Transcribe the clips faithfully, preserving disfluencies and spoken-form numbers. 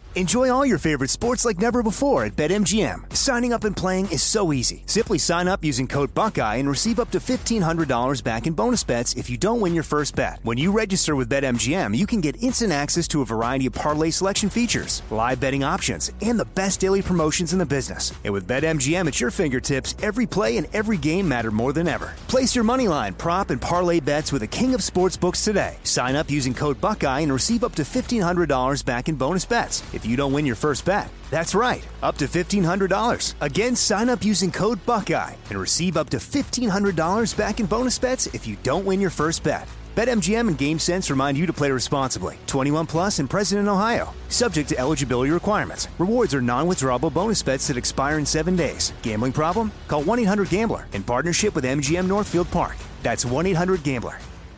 Enjoy all your favorite sports like never before at BetMGM. Signing up and playing is so easy. Simply sign up using code Buckeye and receive up to fifteen hundred dollars back in bonus bets if you don't win your first bet. When you register with BetMGM, you can get instant access to a variety of parlay selection features, live betting options, and the best daily promotions in the business. And with BetMGM at your fingertips, every play and every game matter more than ever. Place your moneyline, prop, and parlay bets with the king of sportsbooks today. Sign up using code Buckeye and receive up to fifteen hundred dollars back in bonus bets if you don't win your first bet. That's right, up to fifteen hundred dollars. Again, sign up using code Buckeye and receive up to fifteen hundred dollars back in bonus bets if you don't win your first bet. BetMGM and GameSense remind you to play responsibly. twenty-one plus and present in Ohio. Subject to eligibility requirements. Rewards are non-withdrawable bonus bets that expire in seven days. Gambling problem? Call one eight hundred gambler in partnership with M G M Northfield Park. That's one eight hundred gambler.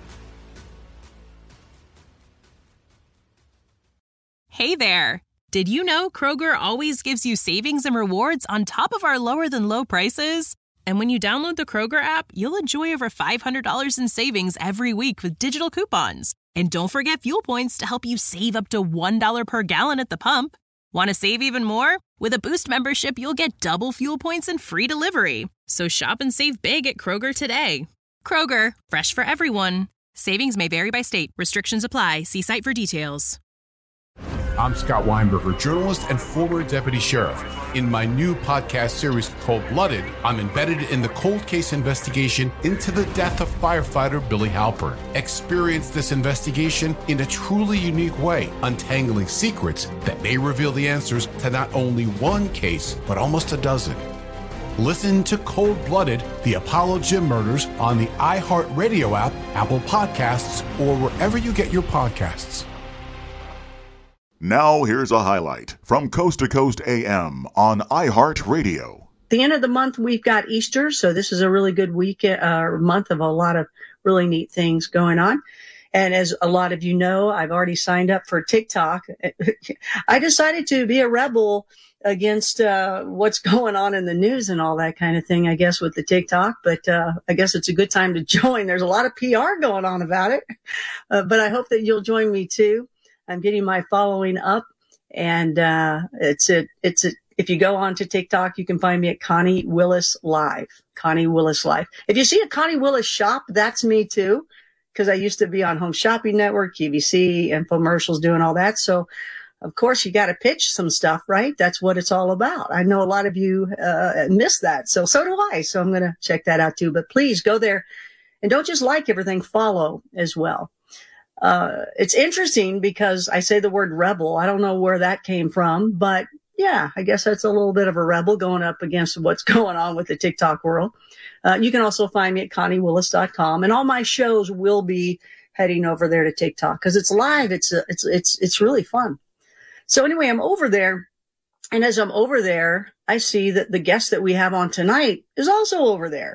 Hey there. Did you know Kroger always gives you savings and rewards on top of our lower than low prices? And when you download the Kroger app, you'll enjoy over five hundred dollars in savings every week with digital coupons. And don't forget fuel points to help you save up to one dollar per gallon at the pump. Want to save even more? With a Boost membership, you'll get double fuel points and free delivery. So shop and save big at Kroger today. Kroger, fresh for everyone. Savings may vary by state. Restrictions apply. See site for details. I'm Scott Weinberger, journalist and former deputy sheriff. In my new podcast series, Cold Blooded, I'm embedded in the cold case investigation into the death of firefighter Billy Halpern. Experience this investigation in a truly unique way, untangling secrets that may reveal the answers to not only one case, but almost a dozen. Listen to Cold Blooded, the Apollo Gym Murders on the iHeartRadio app, Apple Podcasts, or wherever you get your podcasts. Now here's a highlight from Coast to Coast A M on iHeartRadio. The end of the month, we've got Easter, so this is a really good week, uh, month of a lot of really neat things going on. And as a lot of you know, I've already signed up for TikTok. I decided to be a rebel against uh, what's going on in the news and all that kind of thing, I guess, with the TikTok. But uh, I guess it's a good time to join. There's a lot of P R going on about it. Uh, but I hope that you'll join me, too. I'm getting my following up, and uh, it's a, it's a, if you go on to TikTok, you can find me at Connie Willis Live, Connie Willis Live. If you see a Connie Willis shop, that's me too, because I used to be on Home Shopping Network, Q V C, infomercials, doing all that. So, of course, you got to pitch some stuff, right? That's what it's all about. I know a lot of you uh, miss that, so so do I. So I'm going to check that out too. But please go there, and don't just like everything, follow as well. Uh, it's interesting because I say the word rebel. I don't know where that came from, but yeah, I guess that's a little bit of a rebel going up against what's going on with the TikTok world. Uh, you can also find me at connie willis dot com, and all my shows will be heading over there to TikTok because it's live. It's, a, it's, it's, it's really fun. So anyway, I'm over there. And as I'm over there, I see that the guest that we have on tonight is also over there.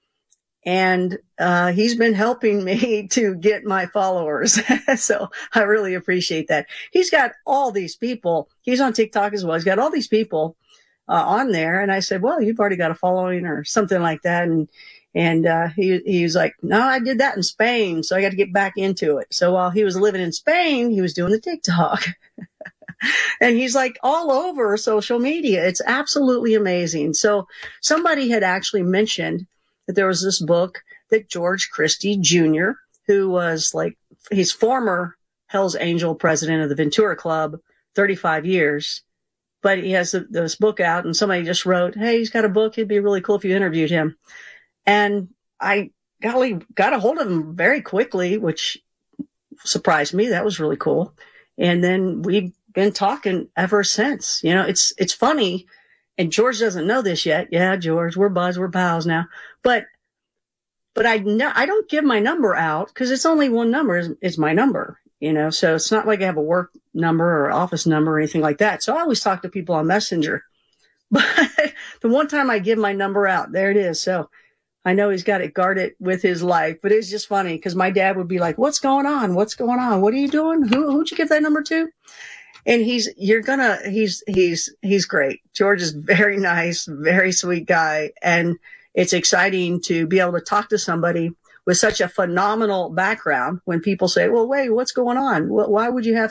And uh he's been helping me to get my followers. So I really appreciate that. He's got all these people. He's on TikTok as well. He's got all these people uh, on there. And I said, well, you've already got a following or something like that. And and uh he he was like, no, I did that in Spain, so I got to get back into it. So while he was living in Spain, he was doing the TikTok. And he's like all over social media. It's absolutely amazing. So somebody had actually mentioned that there was this book that George Christie Junior, who was like, he's former Hell's Angel president of the Ventura Club, thirty-five years, but he has this book out, and somebody just wrote, hey, he's got a book. It'd be really cool if you interviewed him. And I golly, got a hold of him very quickly, which surprised me. That was really cool. And then we've been talking ever since. You know, it's, it's funny. And George doesn't know this yet. Yeah, George, we're buds, we're pals now. But, but I no, I don't give my number out because it's only one number is, is my number, you know, so it's not like I have a work number or office number or anything like that. So I always talk to people on Messenger. But the one time I give my number out, there it is. So I know he's got it guarded with his life, but it's just funny because my dad would be like, what's going on? What's going on? What are you doing? Who, who'd you give that number to? And he's, you're gonna, he's, he's, he's great. George is very nice, very sweet guy. And it's exciting to be able to talk to somebody with such a phenomenal background when people say, well, wait, what's going on? Why would you have him on?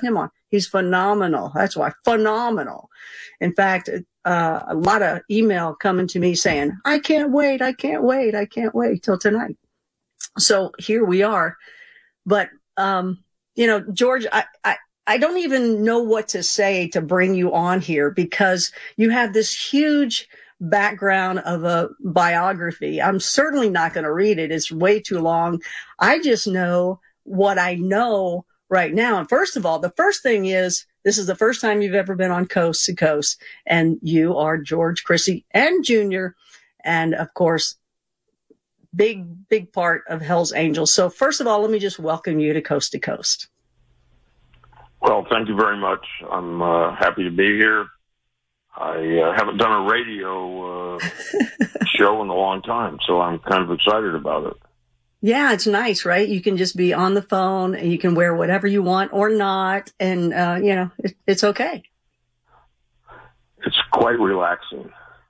He's phenomenal. That's why phenomenal. In fact, uh, a lot of email coming to me saying, I can't wait. I can't wait. I can't wait till tonight. So here we are. But, um, you know, George, I, I, I don't even know what to say to bring you on here because you have this huge background of a biography. I'm certainly not going to read it. It's way too long. I just know what I know right now. And first of all, the first thing is, this is the first time you've ever been on Coast to Coast, and you are George Chrissy and Junior, and of course, big, big part of Hell's Angels. So first of all, let me just welcome you to Coast to Coast. Well, thank you very much. I'm uh, happy to be here. I uh, haven't done a radio uh, show in a long time, so I'm kind of excited about it. Yeah, it's nice, right? You can just be on the phone and you can wear whatever you want or not. And, uh, you know, it, it's okay. It's quite relaxing.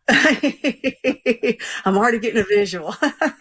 I'm already getting a visual.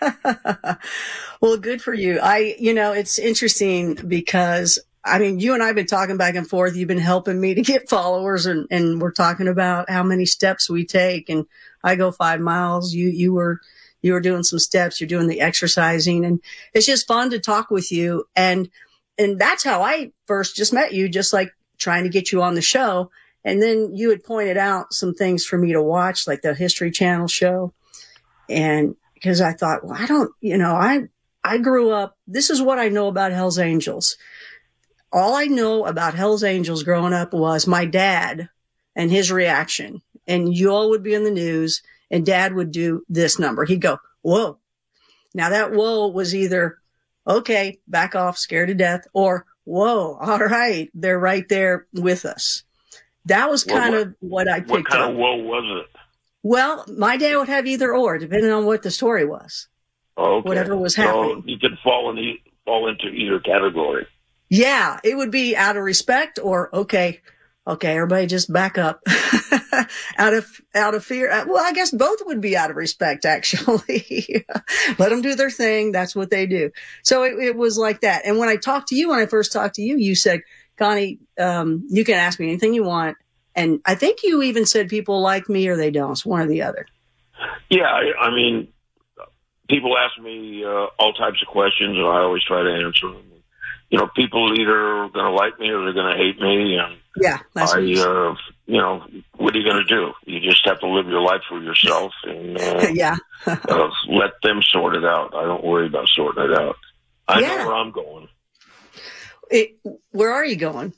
Well, good for you. I, you know, it's interesting because, I mean, you and I have been talking back and forth. You've been helping me to get followers, and, and we're talking about how many steps we take. And I go five miles. You, you were, you were doing some steps. You're doing the exercising, and it's just fun to talk with you. And, and that's how I first just met you, just like trying to get you on the show. And then you had pointed out some things for me to watch, like the History Channel show. And because I thought, well, I don't, you know, I, I grew up, this is what I know about Hell's Angels. All I know about Hell's Angels growing up was my dad and his reaction. And you all would be in the news, and Dad would do this number. He'd go, whoa. Now that whoa was either, okay, back off, scared to death, or whoa, all right, they're right there with us. That was kind well, what, of what I picked up. What kind up. of whoa was it? Well, my dad would have either or, depending on what the story was. Okay. Whatever was so happening. You could fall, in the, fall into either category. Yeah, it would be out of respect or, okay, okay, everybody just back up. out of, out of fear. Well, I guess both would be out of respect, actually. Let them do their thing. That's what they do. So it, it was like that. And when I talked to you, when I first talked to you, you said, Connie, um, you can ask me anything you want. And I think you even said people like me or they don't. It's one or the other. Yeah, I, I mean, people ask me uh, all types of questions, and I always try to answer them. You know, people either going to like me or they're going to hate me. And yeah, that's I, what you, uh, you know, what are you going to do? You just have to live your life for yourself and uh, yeah. uh, let them sort it out. I don't worry about sorting it out. I yeah. know where I'm going. It, where are you going?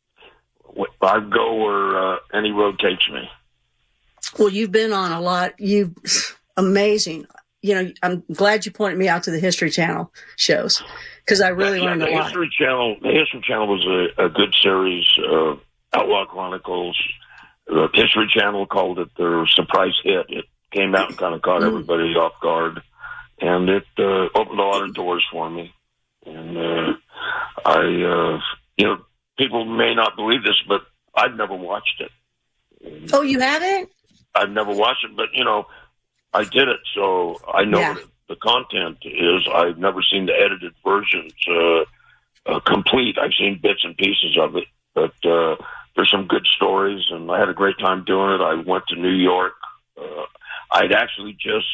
I go where uh, any road takes me. Well, you've been on a lot. You amazing. You know, I'm glad you pointed me out to the History Channel shows because I really yeah, learned the a lot. History Channel, the History Channel was a, a good series. Uh, Outlaw Chronicles. The History Channel called it their surprise hit. It came out and kind of caught mm. everybody off guard, and it uh, opened a lot of doors for me. And uh, I, uh, you know, people may not believe this, but I've never watched it. And oh, you haven't? I've never watched it, but, you know, I did it, so I know yeah. what the content is. I've never seen the edited versions uh, uh, complete. I've seen bits and pieces of it, but uh, there's some good stories, and I had a great time doing it. I went to New York. Uh, I'd actually just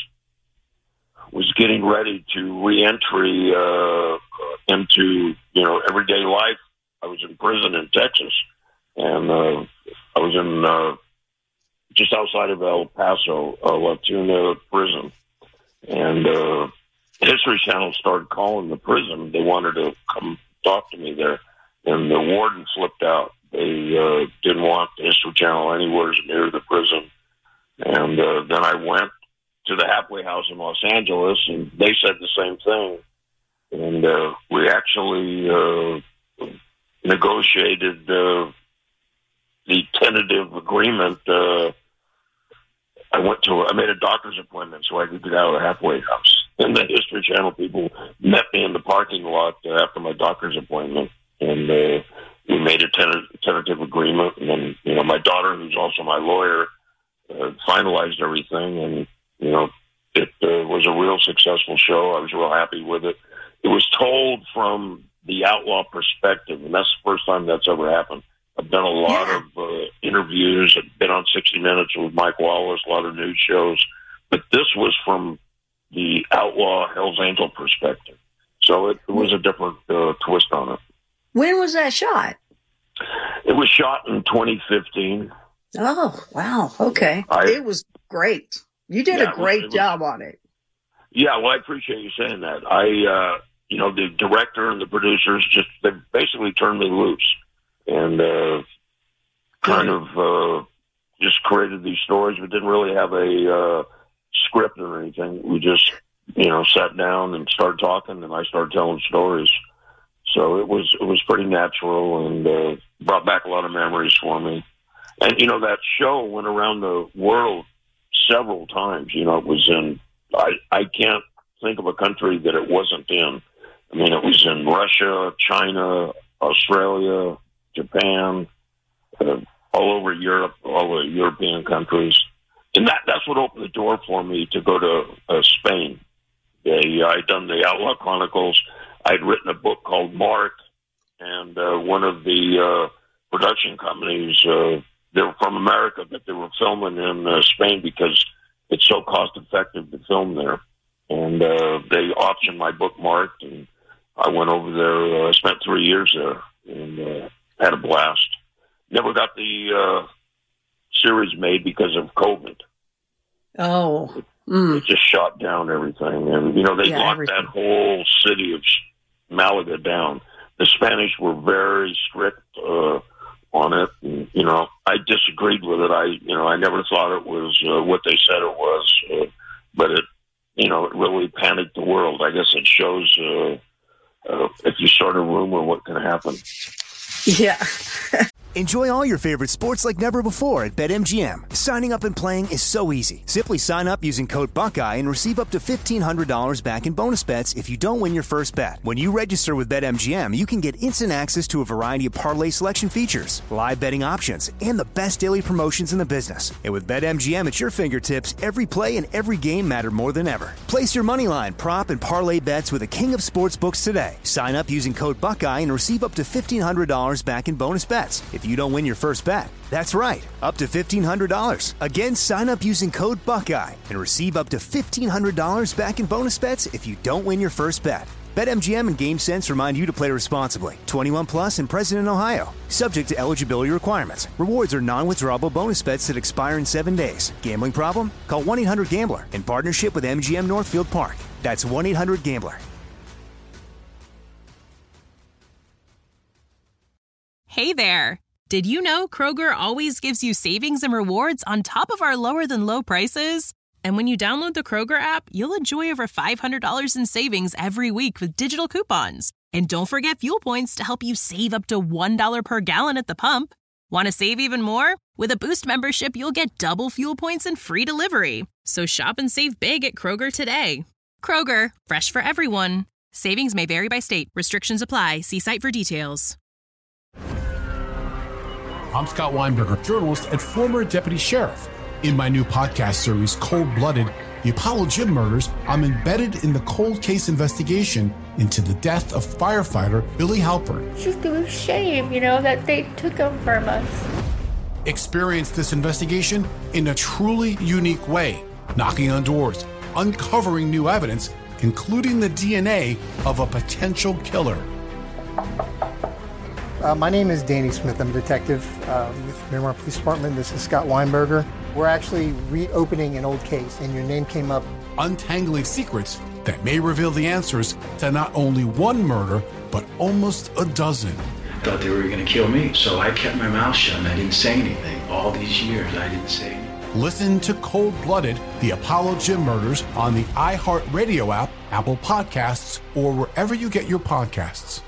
was getting ready to re-entry uh, into, you know, everyday life. I was in prison in Texas, and uh, I was in uh, just outside of El Paso, uh, La Tuna prison. And uh, History Channel started calling the prison. They wanted to come talk to me there, and the warden flipped out. They uh, didn't want the History Channel anywhere near the prison. And uh, then I went to the halfway house in Los Angeles, and they said the same thing. And uh, we actually uh, negotiated uh, the tentative agreement. Uh, I went to, I made a doctor's appointment so I could get out of the halfway house. And the History Channel people met me in the parking lot uh, after my doctor's appointment, and uh, we made a tenta- tentative agreement. And then, you know, my daughter, who's also my lawyer, uh, finalized everything, and you know, it uh, was a real successful show. I was real happy with it. It was told from the outlaw perspective, and that's the first time that's ever happened. I've done a lot Yeah. of uh, interviews. I've been on sixty minutes with Mike Wallace, a lot of news shows. But this was from the outlaw Hell's Angel perspective. So it, it was a different uh, twist on it. When was that shot? It was shot in twenty fifteen. Oh, wow. Okay. I- it was great. You did Yeah, a great it was- job on it. Yeah, well, I appreciate you saying that. I, uh, you know, the director and the producers just, they basically turned me loose and uh, kind of uh, just created these stories, but didn't really have a uh, script or anything. We just, you know, sat down and started talking, and I started telling stories. So it was it was pretty natural and uh, brought back a lot of memories for me. And, you know, that show went around the world several times. You know, it was in, I, I can't think of a country that it wasn't in. I mean, it was in Russia, China, Australia, Japan, uh, all over Europe, all the European countries. And that that's what opened the door for me to go to uh, Spain. They, I'd done the Outlaw Chronicles. I'd written a book called Mark, and uh, one of the uh, production companies, uh, they were from America, but they were filming in uh, Spain because it's so cost-effective to film there. And uh, they optioned my book, Mark, and I went over there. I uh, spent three years there and uh, had a blast. Never got the uh, series made because of COVID. Oh, mm. It just shot down everything. And, you know, they Yeah, locked everything. that whole city of Malaga down. The Spanish were very strict uh, on it. And, you know, I disagreed with it. I, you know, I never thought it was uh, what they said it was. Uh, but it, you know, it really panicked the world. I guess it shows uh, uh, if you start a rumor, what can happen. Yeah. Enjoy all your favorite sports like never before at BetMGM. Signing up and playing is so easy. Simply sign up using code Buckeye and receive up to fifteen hundred dollars back in bonus bets if you don't win your first bet. When you register with BetMGM, you can get instant access to a variety of parlay selection features, live betting options, and the best daily promotions in the business. And with BetMGM at your fingertips, every play and every game matter more than ever. Place your moneyline, prop, and parlay bets with the king of sportsbooks today. Sign up using code Buckeye and receive up to fifteen hundred dollars back in bonus bets if you don't win your first bet. That's right, up to fifteen hundred dollars. Again, sign up using code Buckeye and receive up to fifteen hundred dollars back in bonus bets if you don't win your first bet. BetMGM and GameSense remind you to play responsibly. twenty-one plus and present in Ohio. Subject to eligibility requirements. Rewards are non-withdrawable bonus bets that expire in seven days. Gambling problem? Call one eight hundred gambler in partnership with M G M Northfield Park. That's one eight hundred gambler. Hey there. Did you know Kroger always gives you savings and rewards on top of our lower than low prices? And when you download the Kroger app, you'll enjoy over five hundred dollars in savings every week with digital coupons. And don't forget fuel points to help you save up to one dollar per gallon at the pump. Want to save even more? With a Boost membership, you'll get double fuel points and free delivery. So shop and save big at Kroger today. Kroger, fresh for everyone. Savings may vary by state. Restrictions apply. See site for details. I'm Scott Weinberger, journalist and former deputy sheriff. In my new podcast series, Cold Blooded, The Apollo Gym Murders, I'm embedded in the cold case investigation into the death of firefighter Billy Halpern. It's just a shame, you know, that they took him from us. Experience this investigation in a truly unique way, knocking on doors, uncovering new evidence, including the D N A of a potential killer. Uh, my name is Danny Smith. I'm a detective uh, with Miramar Police Department. This is Scott Weinberger. We're actually reopening an old case, and your name came up. Untangling secrets that may reveal the answers to not only one murder, but almost a dozen. I thought they were going to kill me, so I kept my mouth shut and I didn't say anything. All these years, I didn't say anything. Listen to Cold Blooded, The Apollo Gym Murders on the iHeartRadio app, Apple Podcasts, or wherever you get your podcasts.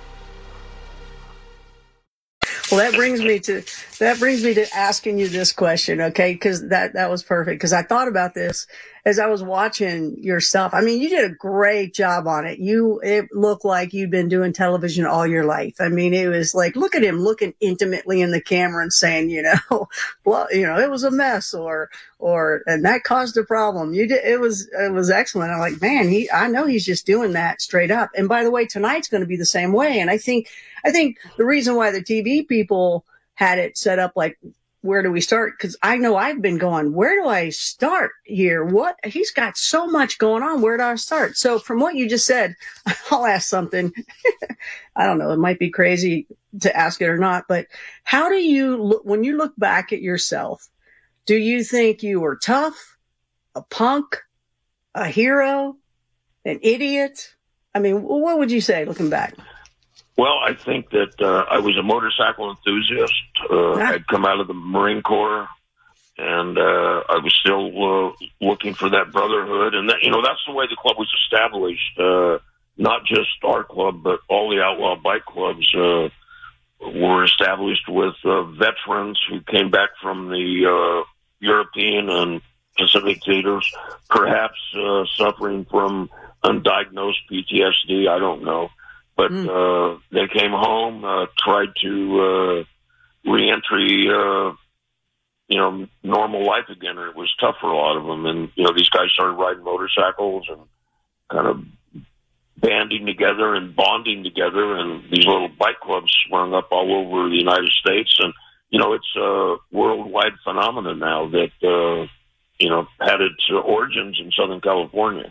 Well, that brings me to that brings me to asking you this question, okay? Because that that was perfect. Because I thought about this as I was watching your stuff. I mean, you did a great job on it. You it looked like you'd been doing television all your life. I mean, it was like, look at him looking intimately in the camera and saying, you know, well, you know, it was a mess, or or and that caused a problem. You did it was it was excellent. I'm like, man, he I know he's just doing that straight up. And by the way, tonight's going to be the same way. And I think I think the reason why the T V people had it set up like, where do we start? Because I know I've been going, where do I start here? What? He's got so much going on. Where do I start? So from what you just said, I'll ask something. I don't know. It might be crazy to ask it or not, but how do you look when you look back at yourself? Do you think you were tough, a punk, a hero, an idiot? I mean, what would you say looking back? Well, I think that uh, I was a motorcycle enthusiast. Uh, Ah. I'd come out of the Marine Corps, and uh, I was still uh, looking for that brotherhood. And, that, you know, that's the way the club was established. Uh, not just our club, but all the outlaw bike clubs uh, were established with uh, veterans who came back from the uh, European and Pacific theaters, perhaps uh, suffering from undiagnosed P T S D. I don't know. But Mm. uh, they came home, uh, tried to uh, reentry, uh, you know, normal life again, and it was tough for a lot of them. And you know, these guys started riding motorcycles and kind of banding together and bonding together, and these little bike clubs sprung up all over the United States. And you know, it's a worldwide phenomenon now that uh, you know had its origins in Southern California.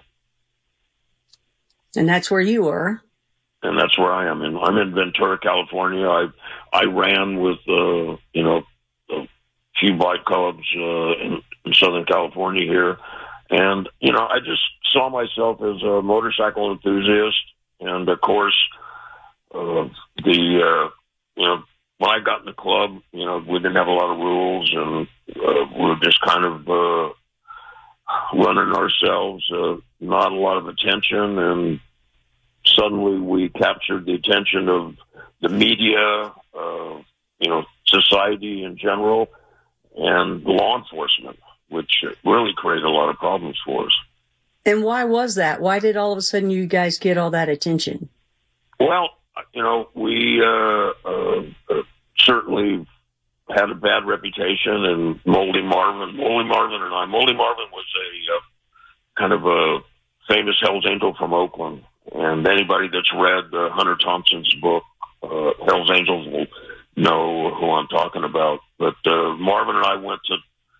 And that's where you were. And that's where I am. And I'm in Ventura, California. I I ran with uh, you know a few bike clubs uh, in, in Southern California here, and you know I just saw myself as a motorcycle enthusiast. And of course, uh, the uh, you know when I got in the club, you know we didn't have a lot of rules, and uh, we were just kind of uh, running ourselves. Uh, not a lot of attention, and suddenly we captured the attention of the media, uh, you know, society in general, and law enforcement, which really created a lot of problems for us. And why was that? Why did all of a sudden you guys get all that attention? Well, you know, we uh, uh, uh, certainly had a bad reputation, and Moldy Marvin, Moldy Marvin and I, Moldy Marvin was a uh, kind of a famous Hells Angel from Oakland. And anybody that's read uh, Hunter Thompson's book, uh, Hells Angels, will know who I'm talking about. But uh, Marvin and I went to,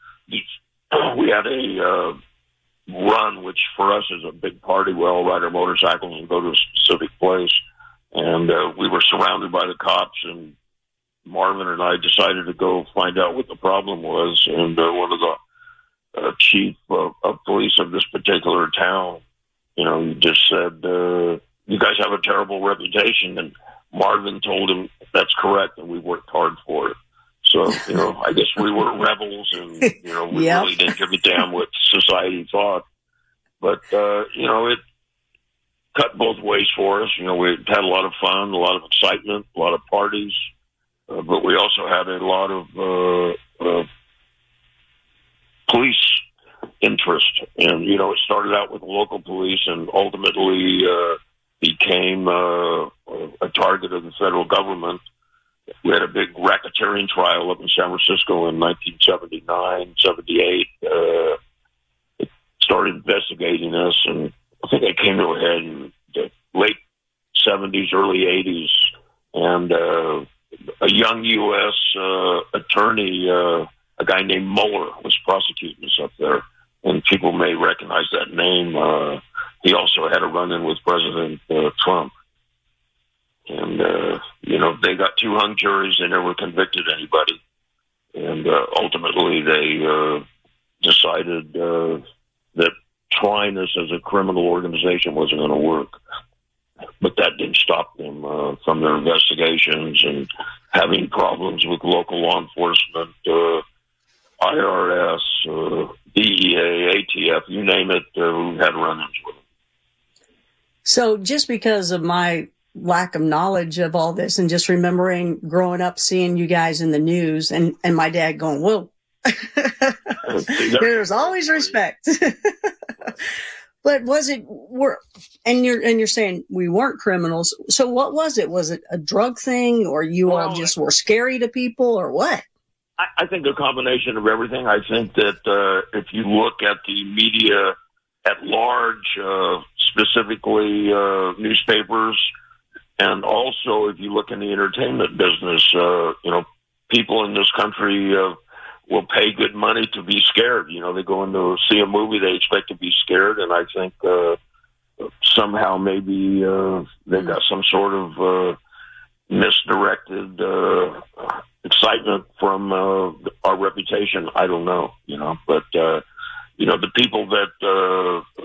we had a uh, run, which for us is a big party. We all ride our motorcycles and go to a specific place. And uh, we were surrounded by the cops, and Marvin and I decided to go find out what the problem was. And uh, one of the uh, chief of, of police of this particular town, you know, he just said, uh, you guys have a terrible reputation. And Marvin told him, that's correct, and we worked hard for it. So, you know, I guess we were rebels, and, you know, we Yep. really didn't give a damn what society thought. But, uh, you know, it cut both ways for us. You know, we had a lot of fun, a lot of excitement, a lot of parties. Uh, but we also had a lot of uh, uh, police interest. And, you know, it started out with local police and ultimately uh, became uh, a target of the federal government. We had a big racketeering trial up in San Francisco in nineteen seventy-nine, seventy-eight. Uh, it started investigating us, and I think it came to a head in the late seventies, early eighties. And uh, a young U S uh, attorney, uh, a guy named Mueller, was prosecuting us up there. And people may recognize that name. Uh, he also had a run-in with President uh, Trump. And, uh, you know, they got two hung juries. They never convicted anybody. And uh, ultimately they uh, decided uh, that trying us as a criminal organization wasn't going to work. But that didn't stop them uh, from their investigations and having problems with local law enforcement, uh, I R S, uh, D E A, A T F, you name it, uh, we had run-ins with them. So just because of my lack of knowledge of all this and just remembering growing up, seeing you guys in the news and, and my dad going, whoa, there's always respect. But was it, were, and you're, and you're saying we weren't criminals. So what was it? Was it a drug thing, or you Well, all just were scary to people, or what? I, I think a combination of everything. I think that uh, if you look at the media at large, uh, specifically uh, newspapers, and also if you look in the entertainment business, uh, you know, people in this country uh, will pay good money to be scared. You know, they go in to see a movie, they expect to be scared, and I think uh, somehow maybe uh, they've got some sort of uh, misdirected uh, excitement from uh, our reputation. I don't know, you know, but, uh, you know, the people that uh,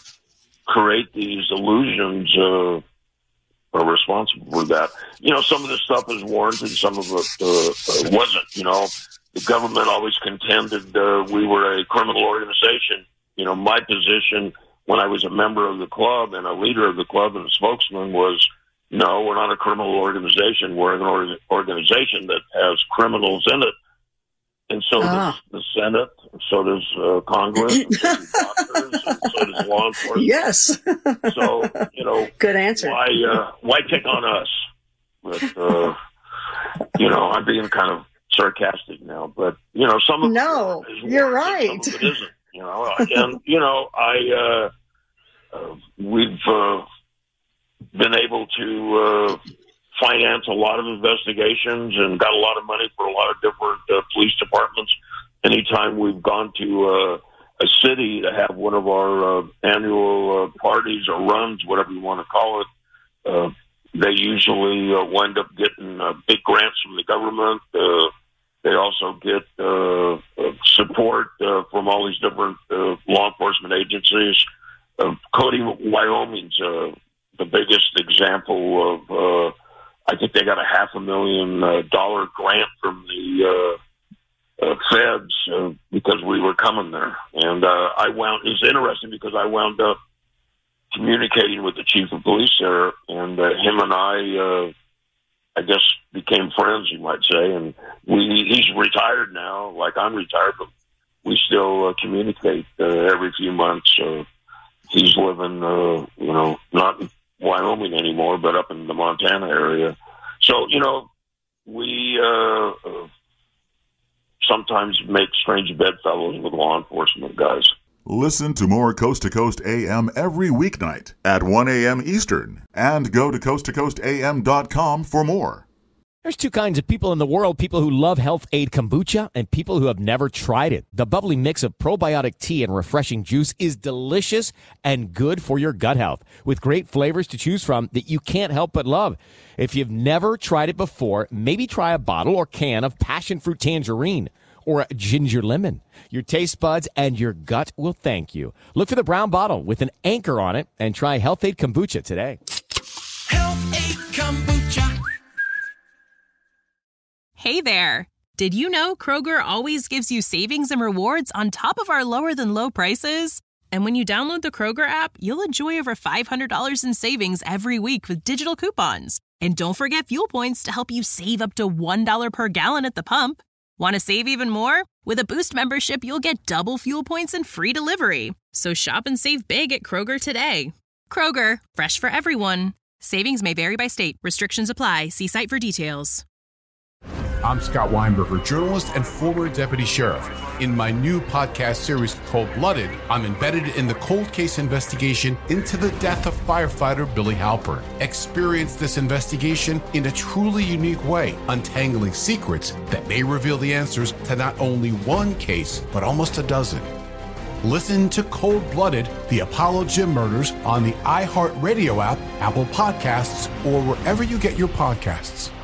create these illusions uh, are responsible for that. You know, some of this stuff is warranted, some of it uh, wasn't, you know. The government always contended uh, we were a criminal organization. You know, my position when I was a member of the club and a leader of the club and a spokesman was, no, we're not a criminal organization. We're an or- organization that has criminals in it. And so ah. does the Senate, and so does uh, Congress, and so do doctors, and so does law enforcement. Yes. So, you know, good answer. Why, uh, why pick on us? But, uh, you know, I'm being kind of sarcastic now, but you know, some of no, it is you're right. Some of it isn't. You know, and you know, I uh, uh, we've uh, been able to uh, finance a lot of investigations and got a lot of money for a lot of different uh, police departments. Anytime we've gone to uh, a city to have one of our uh, annual uh, parties or runs, whatever you want to call it, uh, they usually uh, wind up getting uh, big grants from the government. Uh, They also get uh, support uh, from all these different uh, law enforcement agencies. Uh, Cody, Wyoming's uh, the biggest example of, uh, I think they got a half a million uh, dollar grant from the uh, uh, feds uh, because we were coming there. And uh, I wound, it's interesting because I wound up communicating with the chief of police there, and uh, him and I, uh, I guess, became friends, you might say, and we he's retired now, like I'm retired, but we still uh, communicate uh, every few months. Uh, he's living, uh, you know, not in Wyoming anymore, but up in the Montana area. So, you know, we uh, uh, sometimes make strange bedfellows with law enforcement guys. Listen to more Coast to Coast A M every weeknight at one a.m. Eastern, and go to coast to coast a m dot com for more. There's two kinds of people in the world, people who love Health Aid Kombucha and people who have never tried it. The bubbly mix of probiotic tea and refreshing juice is delicious and good for your gut health, with great flavors to choose from that you can't help but love. If you've never tried it before, maybe try a bottle or can of passion fruit tangerine or a ginger lemon. Your taste buds and your gut will thank you. Look for the brown bottle with an anchor on it and try Health Aid Kombucha today. Health Aid Kombucha. Hey there. Did you know Kroger always gives you savings and rewards on top of our lower than low prices? And when you download the Kroger app, you'll enjoy over five hundred dollars in savings every week with digital coupons. And don't forget fuel points to help you save up to one dollar per gallon at the pump. Want to save even more? With a Boost membership, you'll get double fuel points and free delivery. So shop and save big at Kroger today. Kroger, fresh for everyone. Savings may vary by state. Restrictions apply. See site for details. I'm Scott Weinberger, journalist and former deputy sheriff. In my new podcast series, Cold Blooded, I'm embedded in the cold case investigation into the death of firefighter Billy Halpern. Experience this investigation in a truly unique way, untangling secrets that may reveal the answers to not only one case, but almost a dozen. Listen to Cold Blooded, the Apollo Gym Murders on the iHeartRadio app, Apple Podcasts, or wherever you get your podcasts.